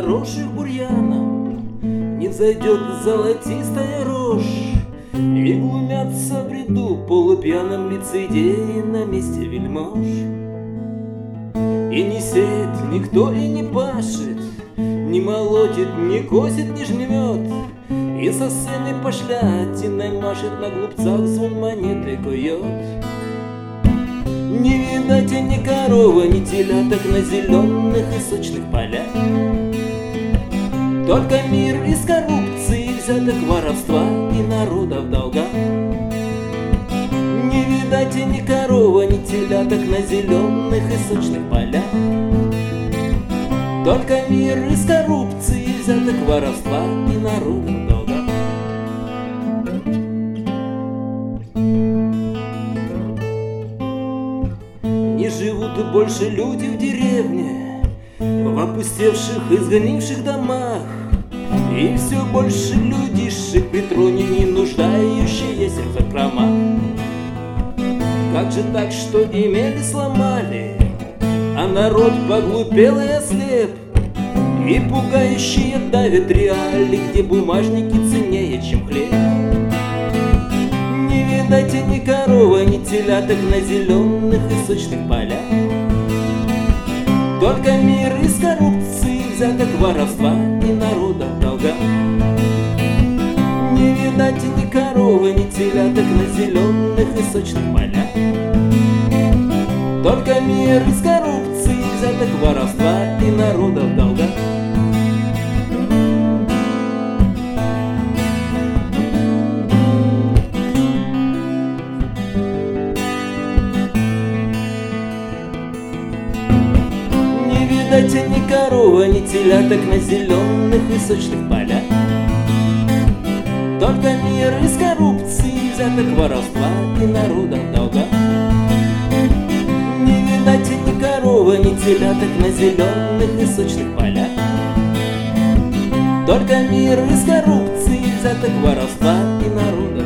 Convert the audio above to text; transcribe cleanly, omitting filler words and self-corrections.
заросших бурьяном не взойдет золотистая рожь, и глумятся в ряду полупьяном лицедеи на месте вельмож. И не сеет никто и не пашет, не молотит, не косит, не жнет, и со сцены пошлятиной машет, на глупцах звон монеты кует. Не видать и ни коровы, ни теляток на зеленых и сочных полях, только мир из коррупции, взяток, воровства и народа в долгах. Не видать и ни коровы, ни теляток на зеленых и сочных полях, только мир из коррупции, взяток, воровства и народа в долгах. Не живут больше люди в деревне, в опустевших и сгнивших домах, и все больше людишек при троне, не нуждающиеся в закромах. Как же так, что имели, сломали, а народ поглупел и ослеп, и пугающие давят реалии, где бумажники ценнее, чем хлеб. Не видать и ни коровы, ни теляток на зеленых и сочных полях, только мир из коррупции, взяток, воровства и народа в долгах. Не видать и ни коровы, ни теляток на зеленых и сочных полях, только мир из коррупции, взяток, воровства и народа в долгах. Не видать и ни коровы, ни теляток на зеленых и сочных полях, только мир из коррупции, взяток, воровства и народа в долгах. Не видать и ни коровы, ни теляток на зеленых и сочных полях, только мир из коррупции, взяток, воровства и народа.